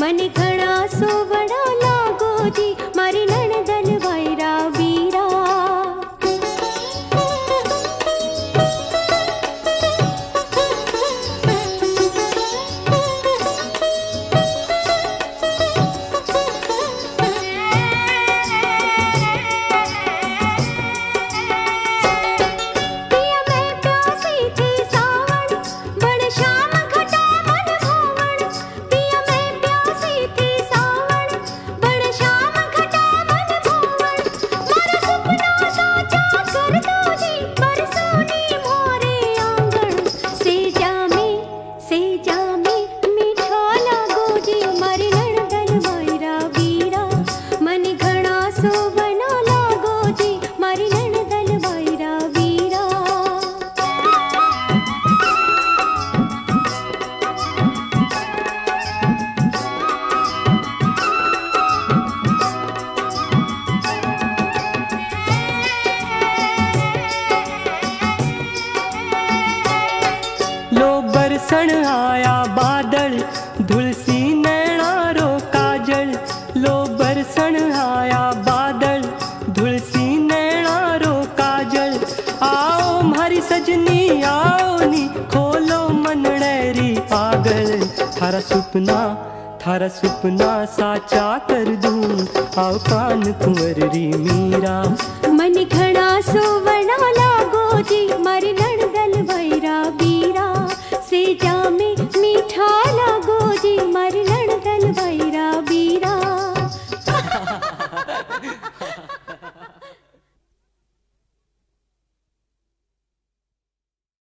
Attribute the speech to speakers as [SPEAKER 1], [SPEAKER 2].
[SPEAKER 1] मन घणा सो बड़ा लागो जी मारी नणदल वायरा वीरा।
[SPEAKER 2] बरसण आया बादल धुलसी नैना रो काजल। लो बरसण आया बादल धुलसी नैना रो काजल। आओ म्हारी सजनी आओ नी खोलो मनड़ेरी पागल। थारा सुपना साचा कर दूं आओ कान कुंवर री मीरा।
[SPEAKER 1] मन घणा सो